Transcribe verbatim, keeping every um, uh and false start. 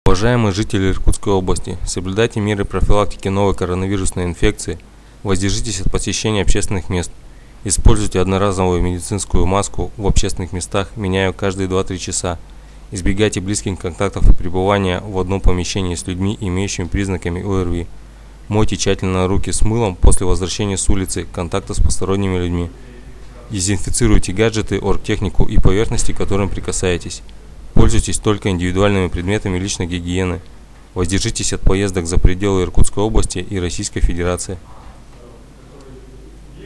Уважаемые жители Иркутской области, соблюдайте меры профилактики новой коронавирусной инфекции, воздержитесь от посещения общественных мест, используйте одноразовую медицинскую маску в общественных местах, меняя ее каждые два-три часа, избегайте близких контактов и пребывания в одном помещении с людьми, имеющими признаками О Р Ви. Мойте тщательно руки с мылом после возвращения с улицы, контакта с посторонними людьми. Дезинфицируйте гаджеты, оргтехнику и поверхности, к которым прикасаетесь. Пользуйтесь только индивидуальными предметами личной гигиены. Воздержитесь от поездок за пределы Иркутской области и Российской Федерации.